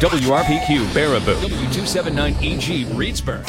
WRPQ Baraboo, W279EG Reedsburg.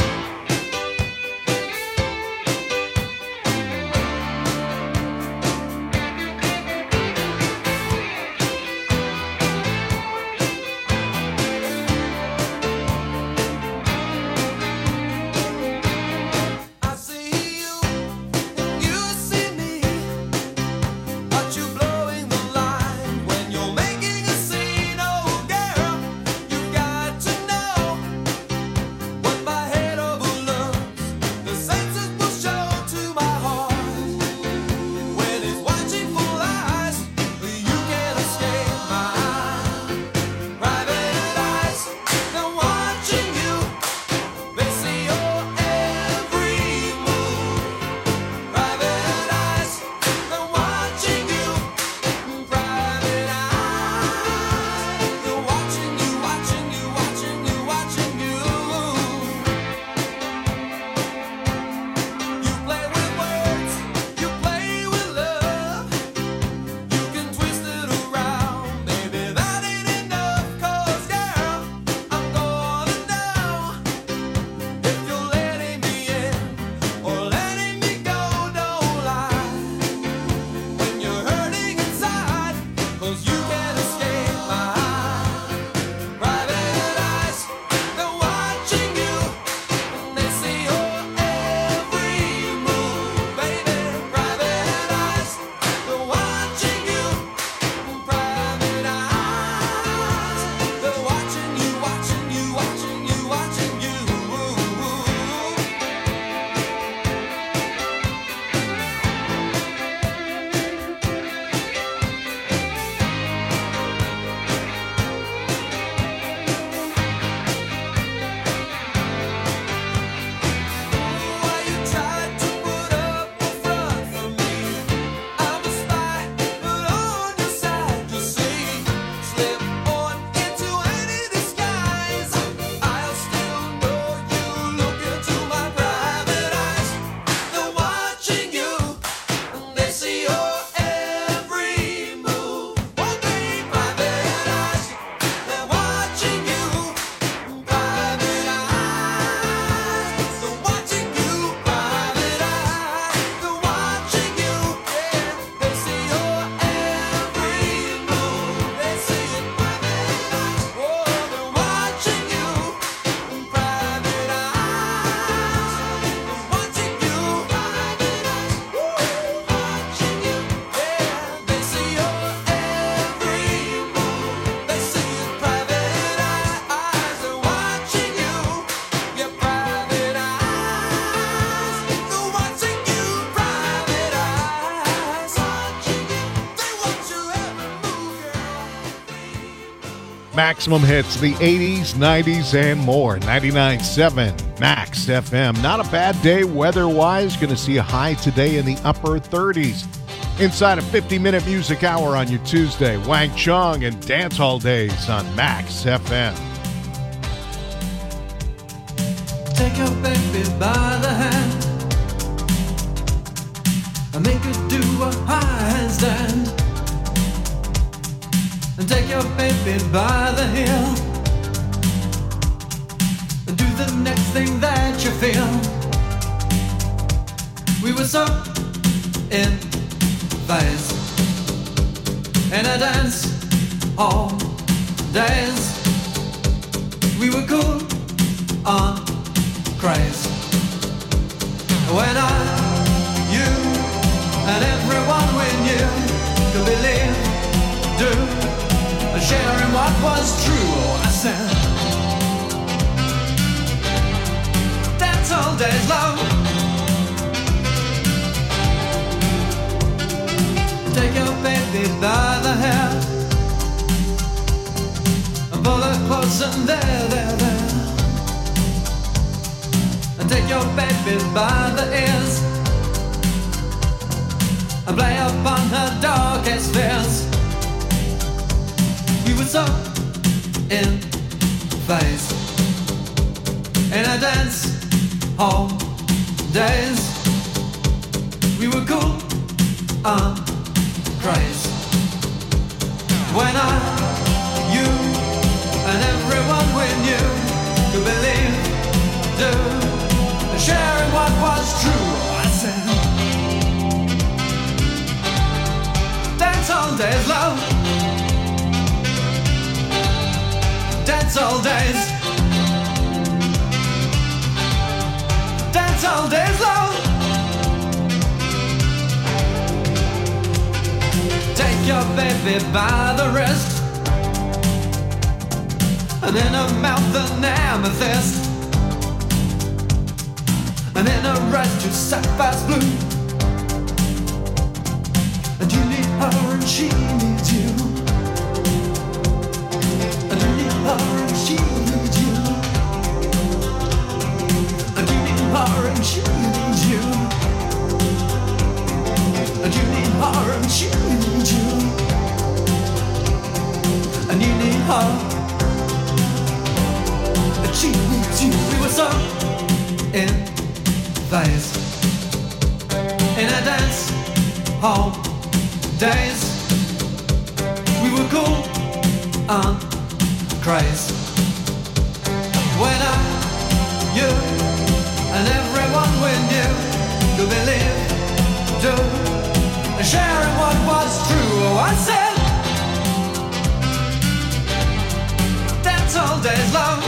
Maximum hits, the 80s, 90s, and more. 99.7 Max FM. Not a bad day weather-wise. Going to see a high today in the upper 30s. Inside a 50-minute music hour on your Tuesday. Wang Chung and Dance Hall Days on Max FM. Take your baby by the hand and make her do a high handstand. And take your baby by the heel and do the next thing that you feel. We were so in phase in a dance all days. We were cool on craze. When I, you, and everyone we knew could believe, do, sharing what was true. Oh, I said, that's all days long. Take your baby by the hair and pull her close and there. And take your baby by the ears and play upon her darkest fears. We were so in phase in a dance hall days. We were cool on craze. When I, you, and everyone everyone we knew could believe, do, and sharing what was true. I said, dance all days, love. Dance all days. Dance all days, love. Take your baby by the wrist, and in her mouth an amethyst, and in her eyes two sapphires blue. And you need her and she needs you. And you need her and she needs you. And you need her and she needs you. And you need her and she needs you. And you need her and she needs you. We were so in phase, in a dance hall days. We were cool and crazy. When I, you, and everyone we knew could believe, do, and sharing what was true. Oh, I said, dance all days, love.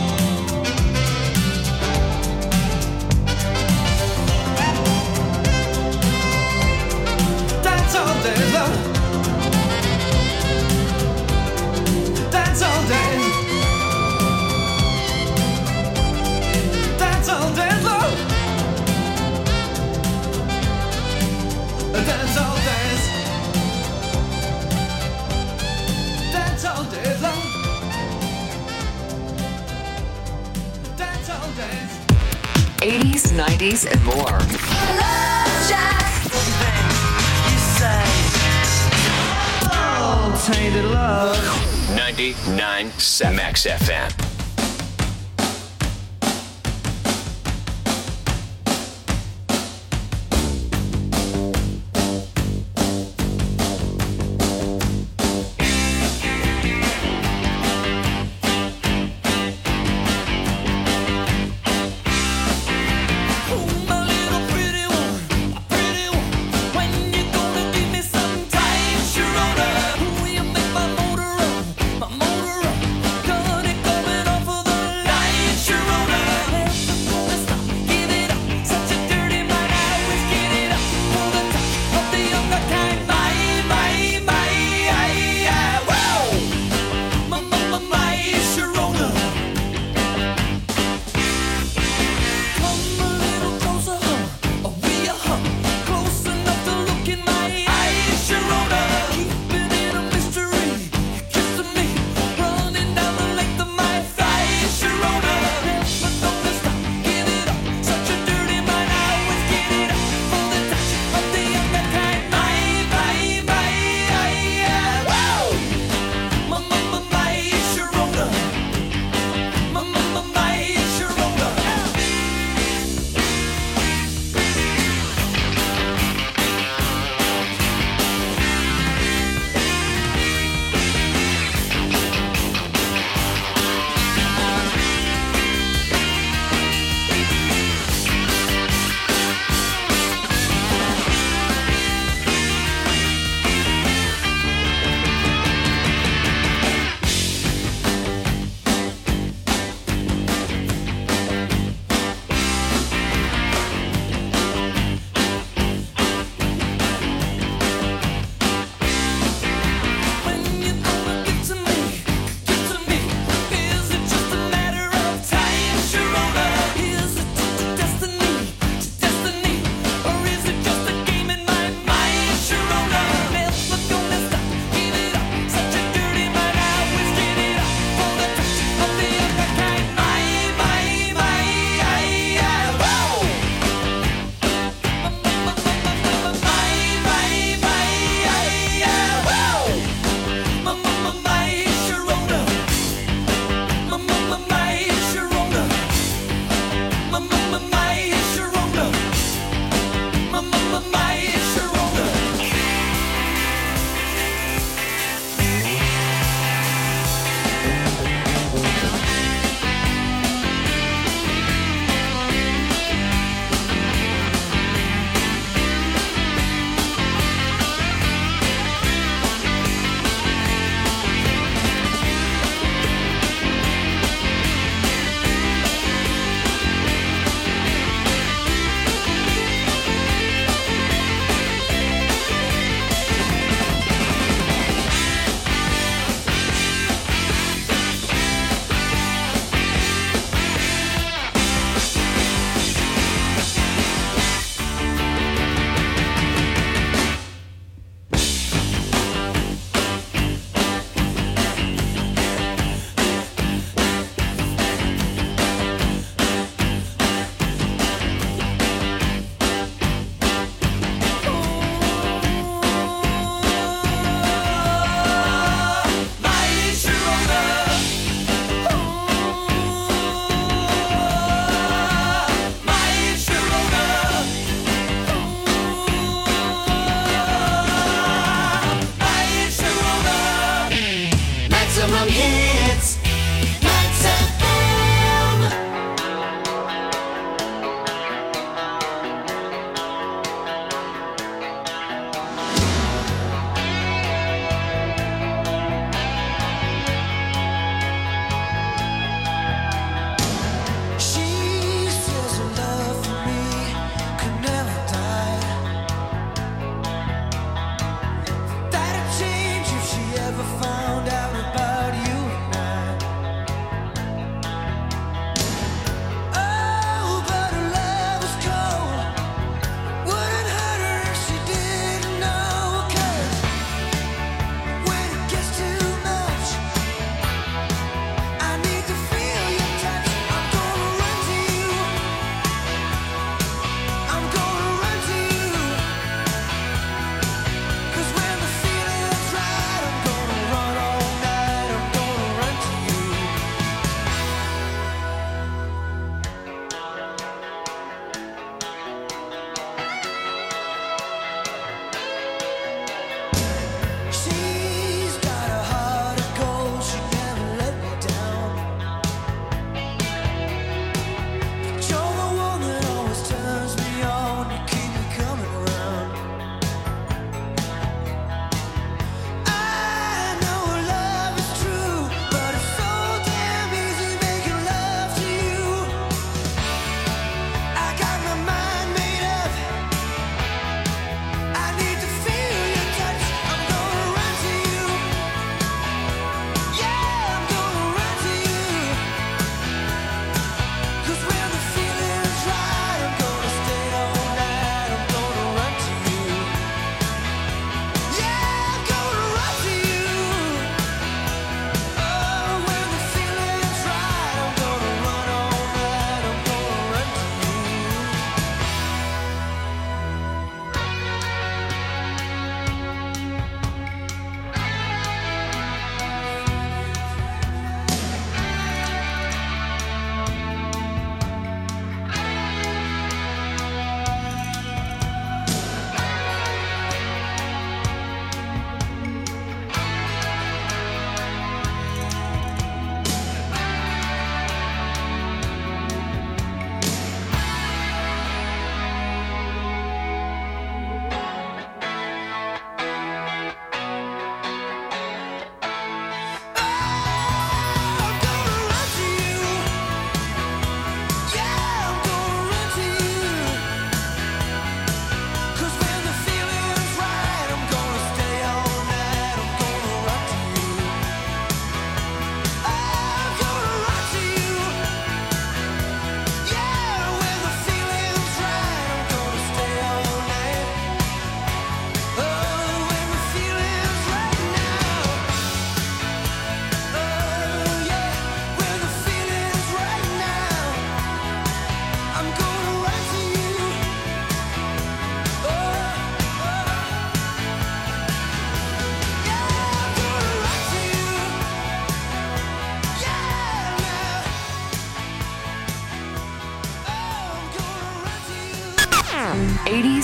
Dance all days, love. Dance all days. Dance all days, love. Dance all days. Dance all days, love. Dance all days. 80s, 90s, and more. Love Shack. Tainted love. 99.7 Max FM. Coming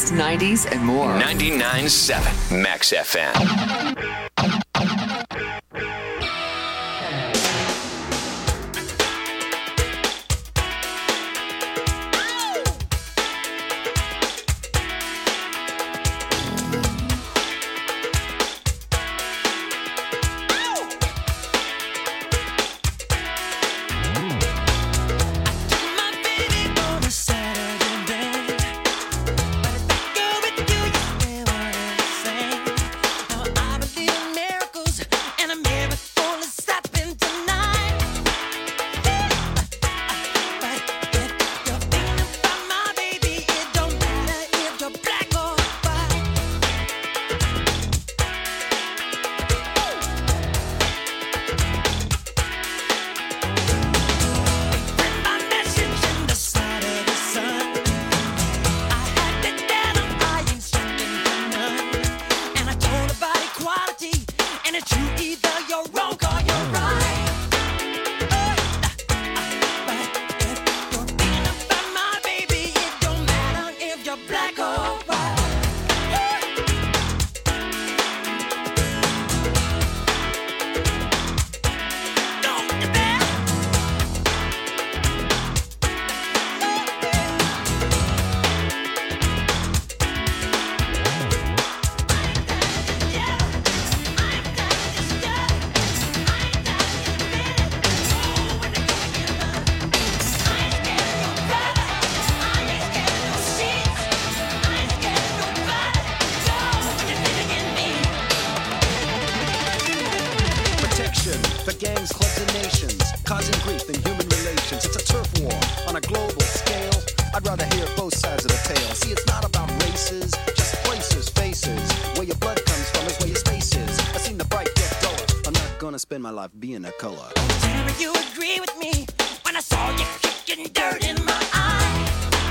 80s, 90s, and more. 99.7 Max FM. Spend my life being a color. Tell me you agree with me when I saw you kicking dirt in my eye.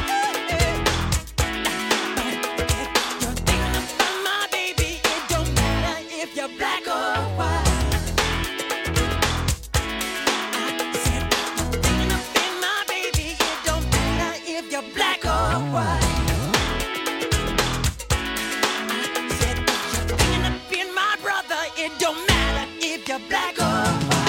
You're thinking about my baby. It don't matter if you're black or white. I said you're thinking about my baby. It don't matter if you're black or white. I said you're thinking about my brother. It don't matter if you're black or white.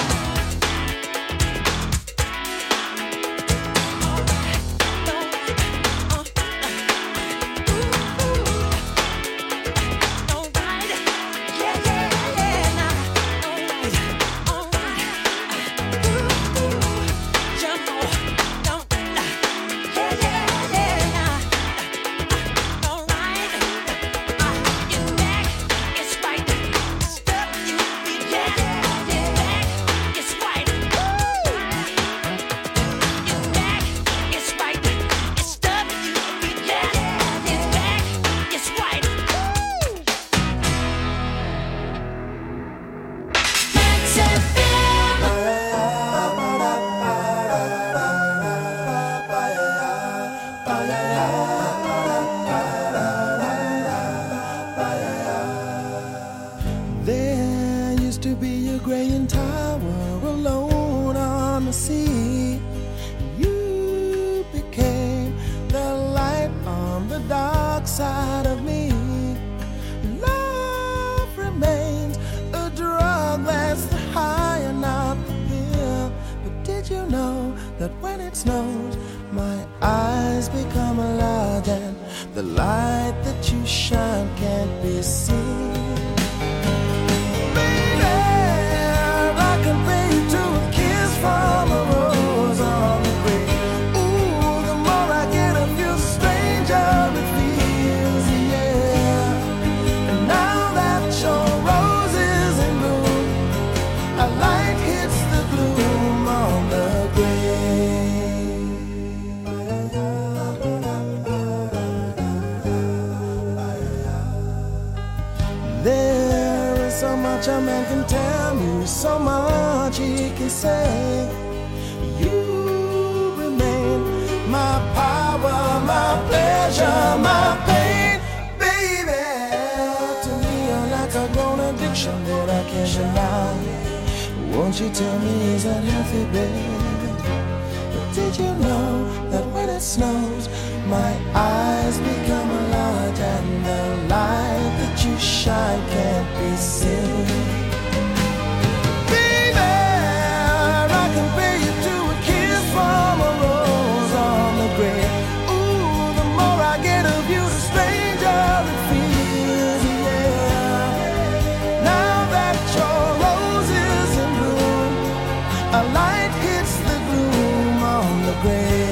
A man can tell me so much he can say. You remain my power, my pleasure, my pain, baby. To me you're like a grown addiction that I can't deny. Won't you tell me is that healthy, baby? But did you know that when it snows my eyes become large and the light that you shine can't be seen. Baby, I compare you to a kiss from a rose on the grave. Ooh, the more I get of you, the stranger it feels, yeah. Now that your rose is in bloom, a light hits the gloom on the grave.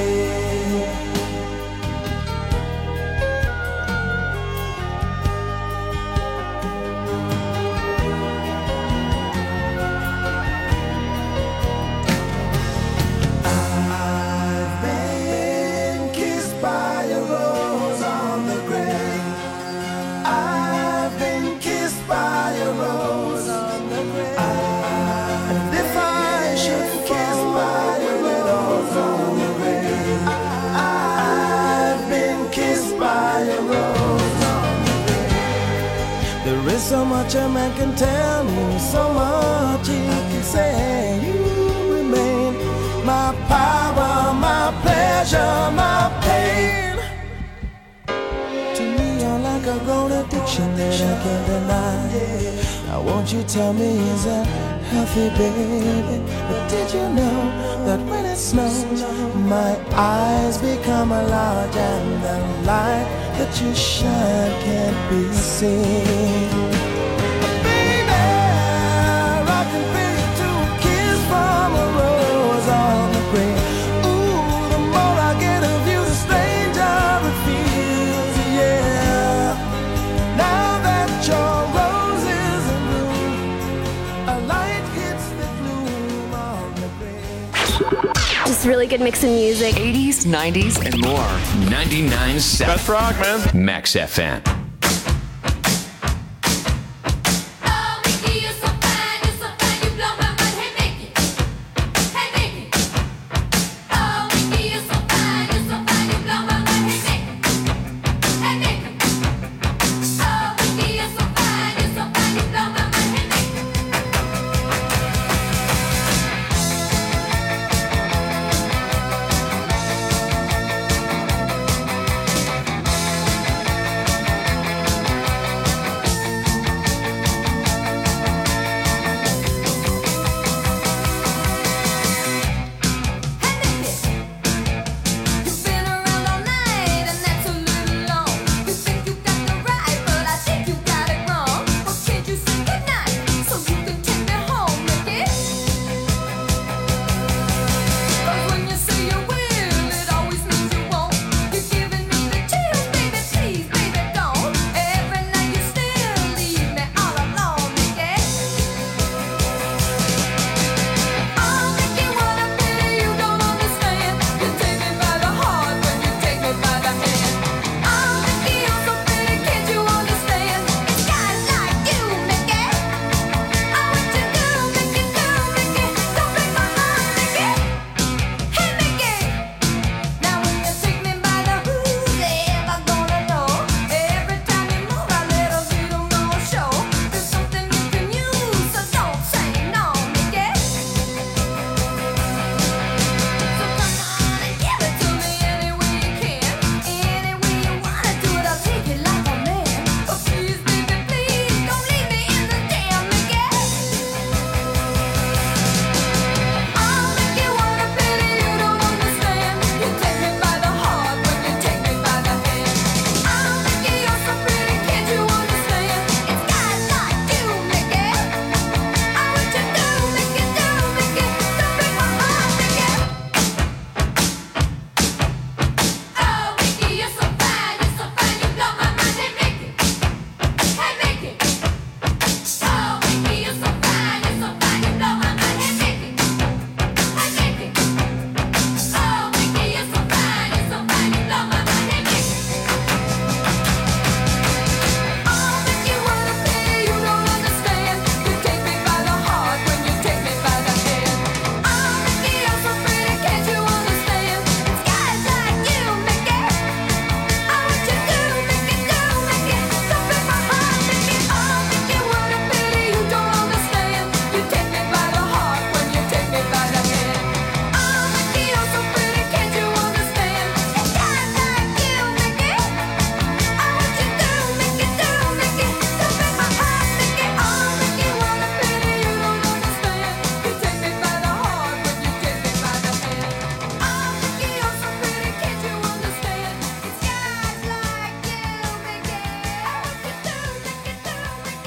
I've been kissed by a rose on the grave. I've been kissed by a rose on the grave. And if I should fall by a rose on the grave, I've been kissed by a rose on the grave. There is so much a man can tell me, so much he can say. You remain my power, my pleasure, my pain. To me, you're like a grown addiction that I can't deny. Now won't you tell me, is that healthy, baby? But did you know that when it snows, my eyes become large and the light that you shine can't be seen? Baby, I can feel you to a kiss from a rose on the grave. Ooh, the more I get of you, the stranger it feels, yeah. Now that your rose is in bloom, a light hits the gloom on the grave. Just really good mix of music. 80s, 90s, and more. 99.7 Best rock, man. Max FM. Oh, Mickey, you're so fine, you blow my mind. Hey, Mickey, hey, Mickey. Oh, Mickey, you're so fine, you blow my mind. Hey, Mickey, hey, Mickey. Oh, Mickey, you're so fine, you blow my mind. Hey, Mickey.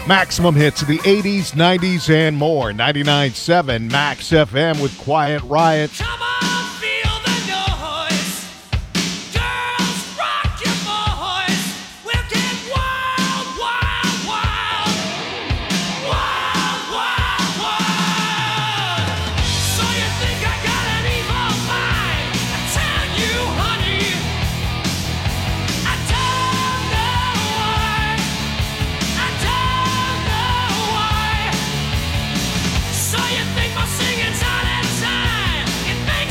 Maximum hits of the 80s, 90s, and more. 99.7 Max FM with Quiet Riot. Come on, feel the noise. Girls, rock your voice. We'll get wild, wild, wild. Wild, wild, wild. So you think I got an evil mind? I tell you, honey, I don't know why. I don't know why. So you think my singing's out of time? It makes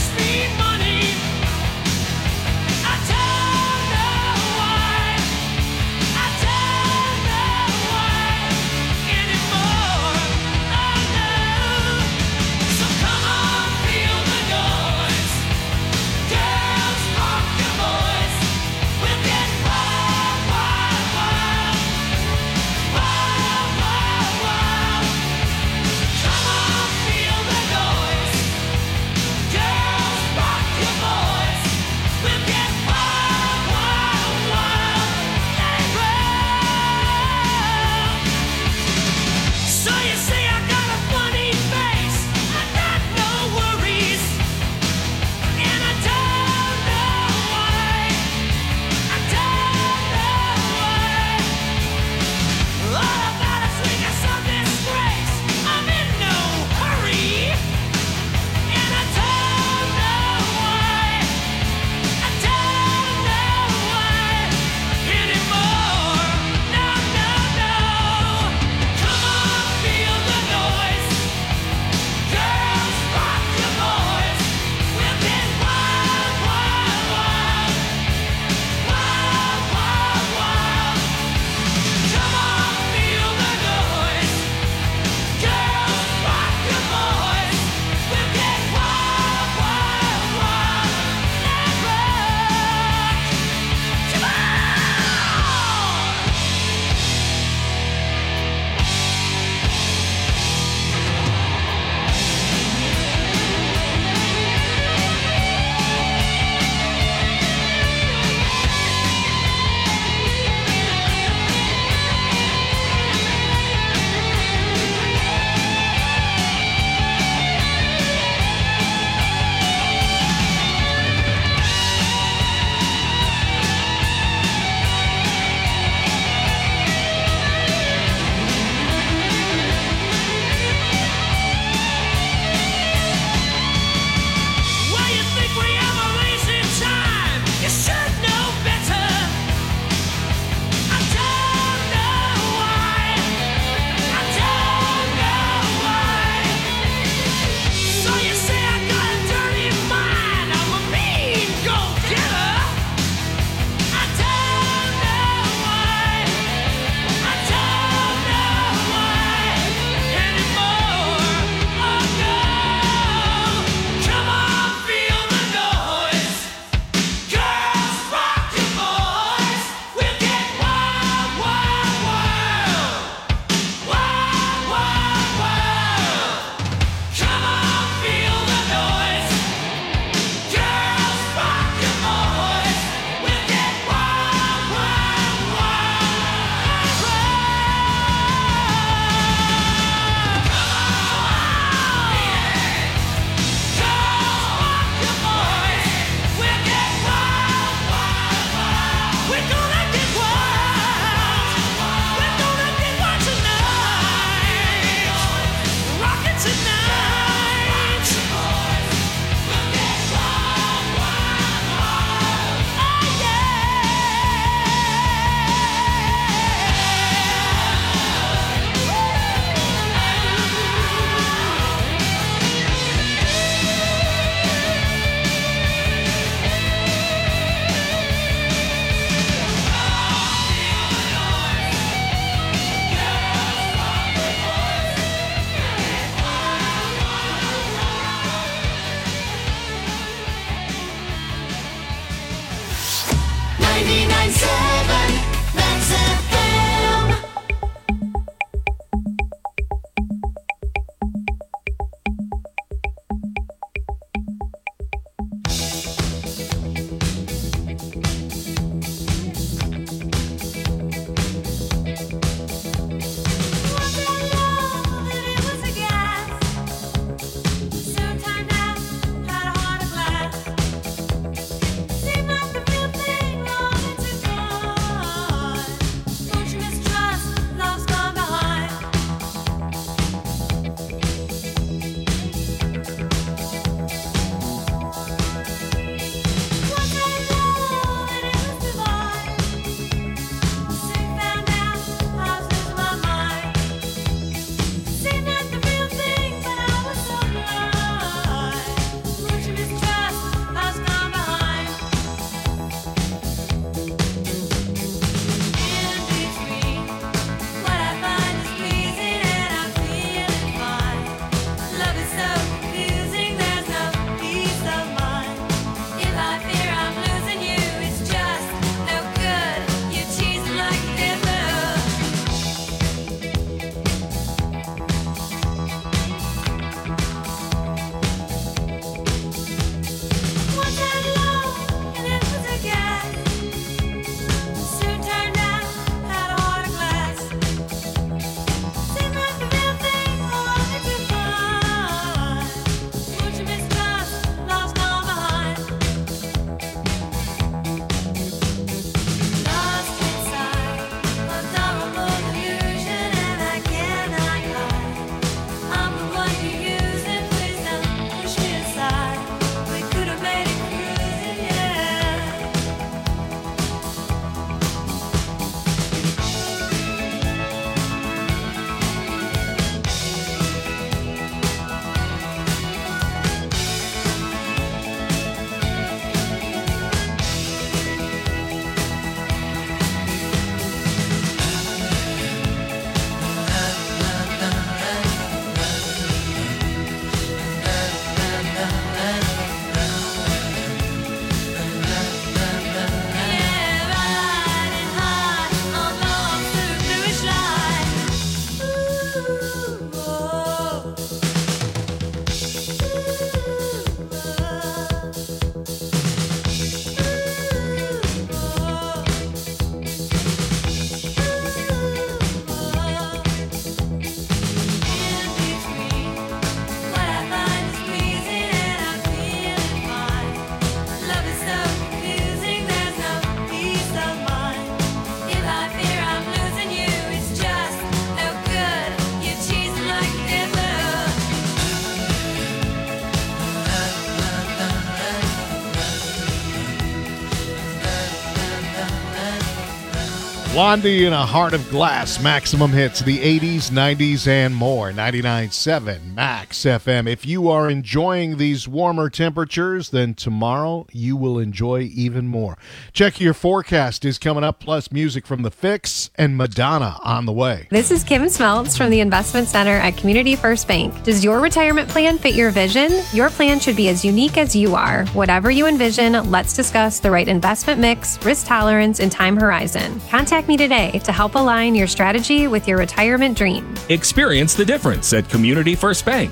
Blondie in a Heart of Glass. Maximum hits, the 80s, 90s, and more. 99.7 Max FM. If you are enjoying these warmer temperatures, then tomorrow you will enjoy even more. Check your forecast is coming up, plus music from The Fix and Madonna on the way. This is Kim Smeltz from the Investment Center at Community First Bank. Does your retirement plan fit your vision? Your plan should be as unique as you are. Whatever you envision, let's discuss the right investment mix, risk tolerance, and time horizon. Contact me today to help align your strategy with your retirement dream. Experience the difference at Community First Bank.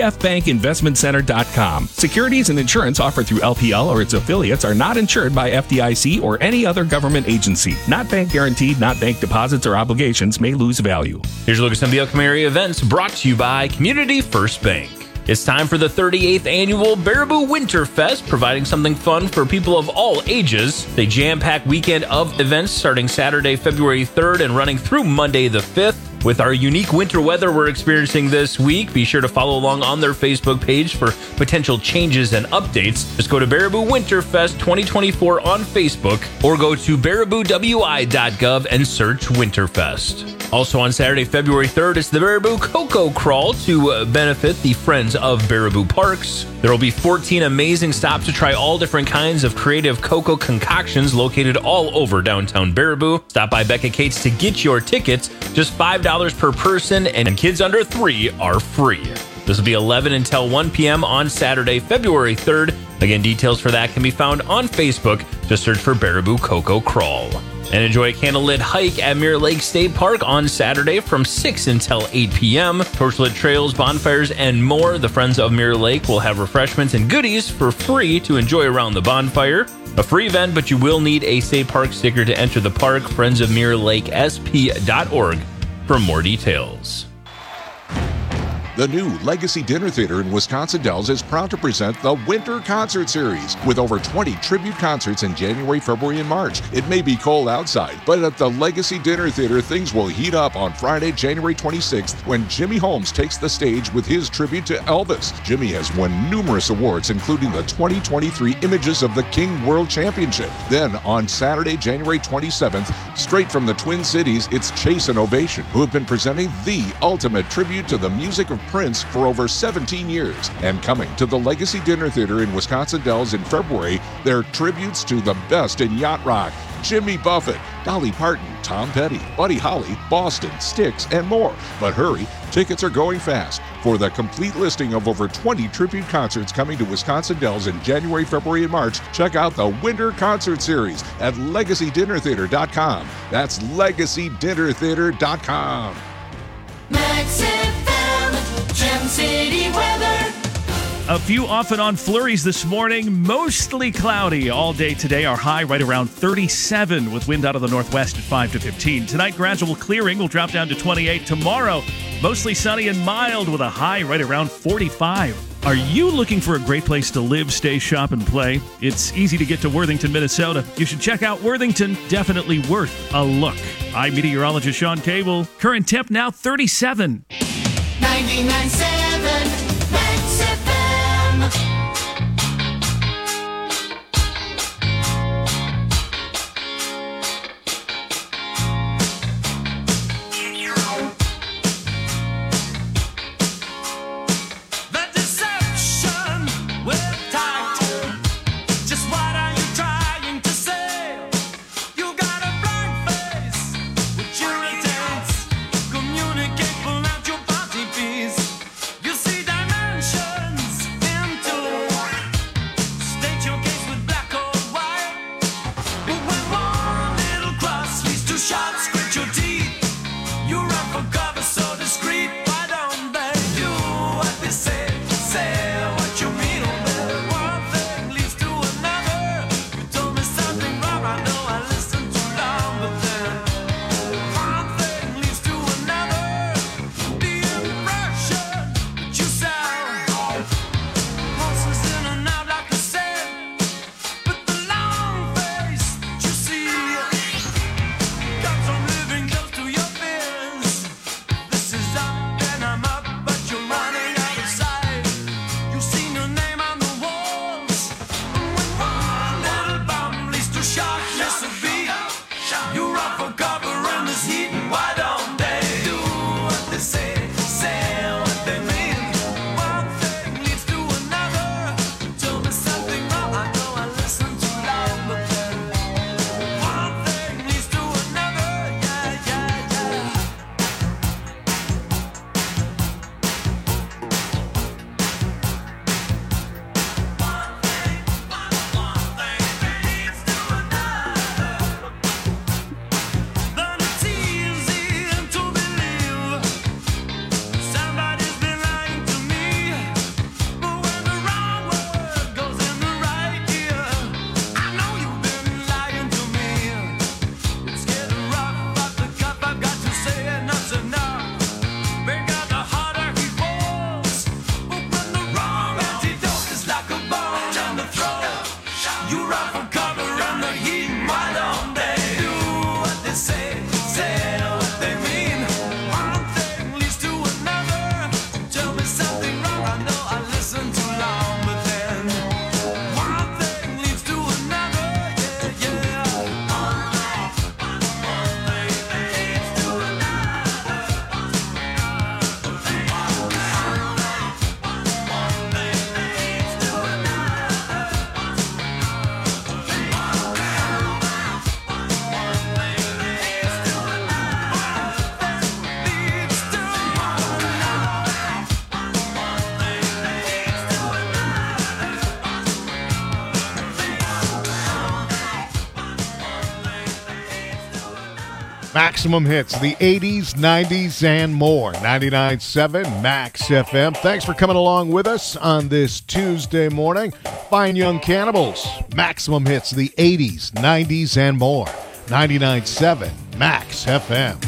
CFBankInvestmentCenter.com. Securities and insurance offered through LPL or its affiliates are not insured by FDIC or any other government agency. Not bank guaranteed, not bank deposits or obligations may lose value. Here's a look at some of the upcoming area events brought to you by Community First Bank. It's time for the 38th annual Baraboo Winterfest, providing something fun for people of all ages. The jam-packed weekend of events starting Saturday, February 3rd and running through Monday the 5th. With our unique winter weather we're experiencing this week, be sure to follow along on their Facebook page for potential changes and updates. Just go to Baraboo Winterfest 2024 on Facebook or go to baraboowi.gov and search Winterfest. Also on Saturday, February 3rd, it's the Baraboo Cocoa Crawl to benefit the Friends of Baraboo Parks. There will be 14 amazing stops to try all different kinds of creative cocoa concoctions located all over downtown Baraboo. Stop by Becca Cates to get your tickets. Just $5 per person, and kids under 3 are free. This will be 11 until 1 p.m. on Saturday, February 3rd. Again, details for that can be found on Facebook. Just search for Baraboo Cocoa Crawl. And enjoy a candlelit hike at Mirror Lake State Park on Saturday from 6 until 8 p.m. Torchlit trails, bonfires, and more. The Friends of Mirror Lake will have refreshments and goodies for free to enjoy around the bonfire. A free event, but you will need a state park sticker to enter the park. friendsofmirrorlakesp.org for more details. The new Legacy Dinner Theater in Wisconsin Dells is proud to present the Winter Concert Series with over 20 tribute concerts in January, February, and March. It may be cold outside, but at the Legacy Dinner Theater, things will heat up on Friday, January 26th, when Jimmy Holmes takes the stage with his tribute to Elvis. Jimmy has won numerous awards, including the 2023 Images of the King World Championship. Then, on Saturday, January 27th, straight from the Twin Cities, it's Chase and Ovation, who have been presenting the ultimate tribute to the music of Prince for over 17 years. And coming to the Legacy Dinner Theater in Wisconsin Dells in February, they're tributes to the best in yacht rock: Jimmy Buffett, Dolly Parton, Tom Petty, Buddy Holly, Boston, Styx, and more. But hurry, tickets are going fast. For the complete listing of over 20 tribute concerts coming to Wisconsin Dells in January, February, and March, check out the Winter Concert Series at LegacyDinnerTheater.com. That's LegacyDinnerTheater.com. Max FM, Gem City weather. A few off and on flurries this morning, mostly cloudy all day today. Our high right around 37 with wind out of the northwest at 5 to 15. Tonight, gradual clearing will drop down to 28. Tomorrow, mostly sunny and mild with a high right around 45. Are you looking for a great place to live, stay, shop, and play? It's easy to get to Worthington, Minnesota. You should check out Worthington. Definitely worth a look. I'm meteorologist Sean Cable. Current temp now 37. 99.7 Max FM. Maximum hits, the 80s, 90s, and more. 99.7 Max FM. Thanks for coming along with us on this Tuesday morning. Fine Young Cannibals. Maximum hits, the 80s, 90s, and more. 99.7 Max FM.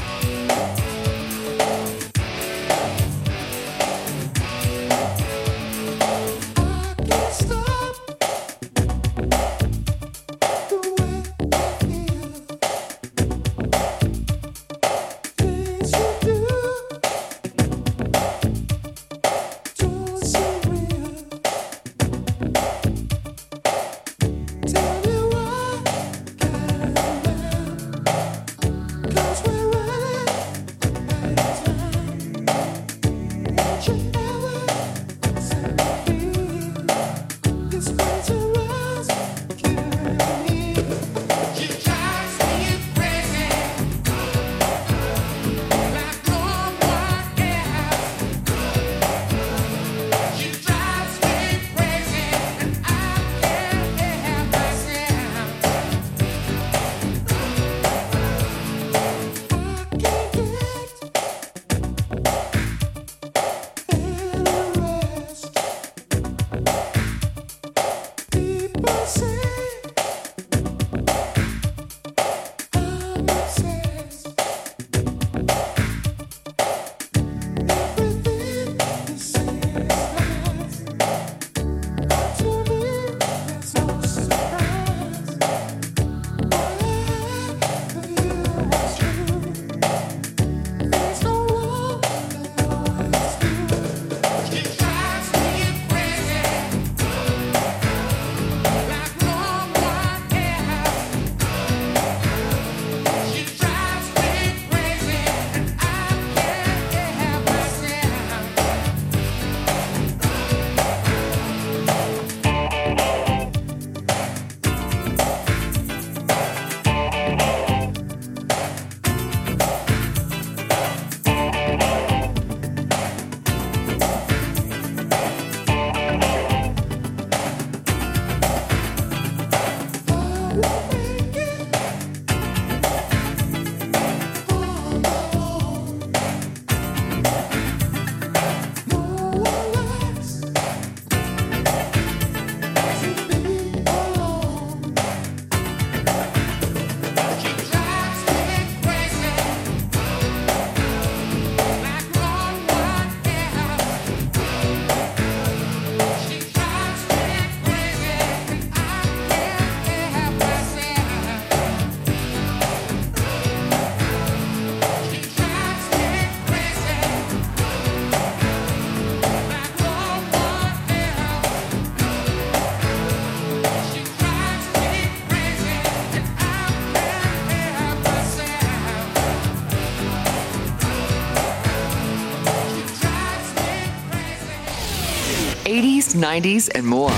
'80s, '90s, and more.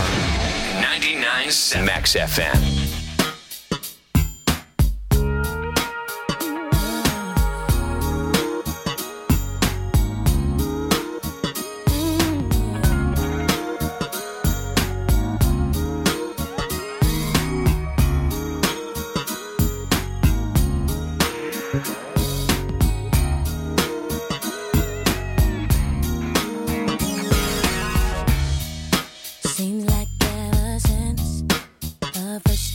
99.7 Max FM. Seems like ever since the first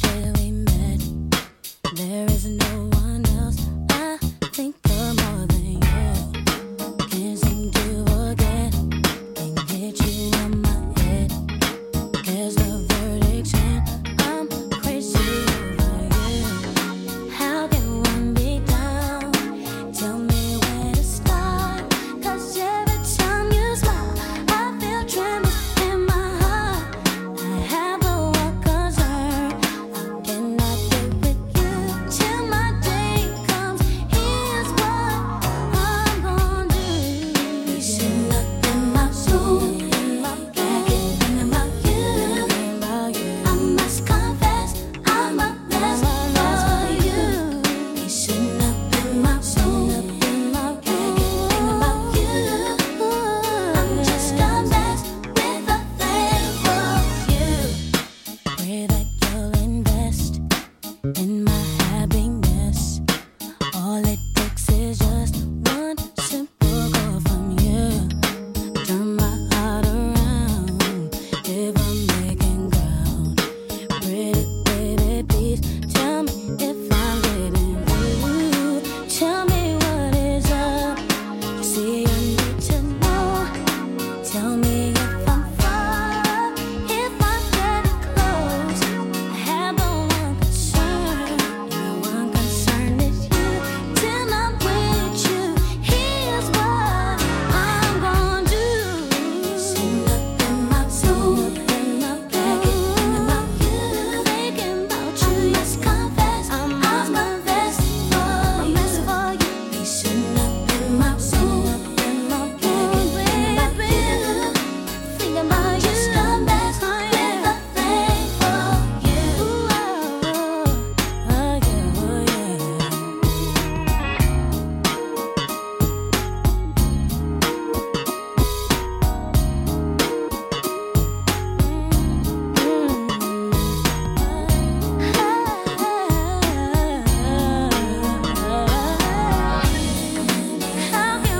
How can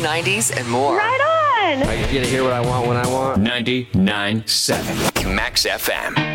90s, and more. Right on! I get to hear what I want when I want. 99.7 Max FM.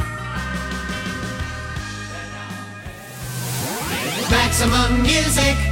Maximum music.